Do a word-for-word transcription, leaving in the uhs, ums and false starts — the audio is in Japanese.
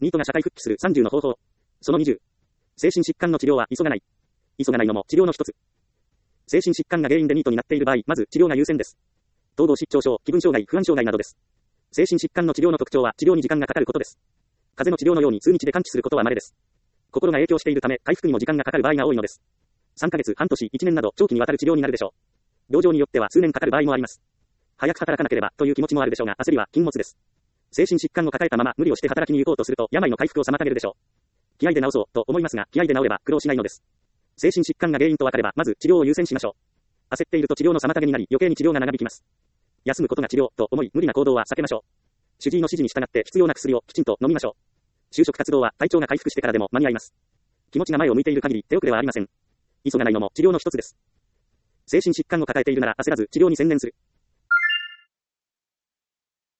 ニートが社会復帰するさんじゅうの方法。そのにじゅう。精神疾患の治療は急がない。急がないのも治療の一つ。精神疾患が原因でニートになっている場合、まず治療が優先です。統合失調症、気分障害、不安障害などです。精神疾患の治療の特徴は治療に時間がかかることです。風邪の治療のように数日で完治することは稀です。心が影響しているため、回復にも時間がかかる場合が多いのです。さんかげつ、半年、いちねんなど長期にわたる治療になるでしょう。病状によっては数年かかる場合もあります。早く働かなければという気持ちもあるでしょうが、焦りは禁物です。精神疾患を抱えたまま無理をして働きに行こうとすると、病の回復を妨げるでしょう。気合で治そうと思いますが、気合で治れば苦労しないのです。精神疾患が原因と分かれば、まず治療を優先しましょう。焦っていると治療の妨げになり、余計に治療が長引きます。休むことが治療と思い、無理な行動は避けましょう。主治医の指示に従って必要な薬をきちんと飲みましょう。就職活動は体調が回復してからでも間に合います。気持ちが前を向いている限り手遅れはありません。急がないのも治療の一つです。精神疾患を抱えているなら焦らず治療に専念する。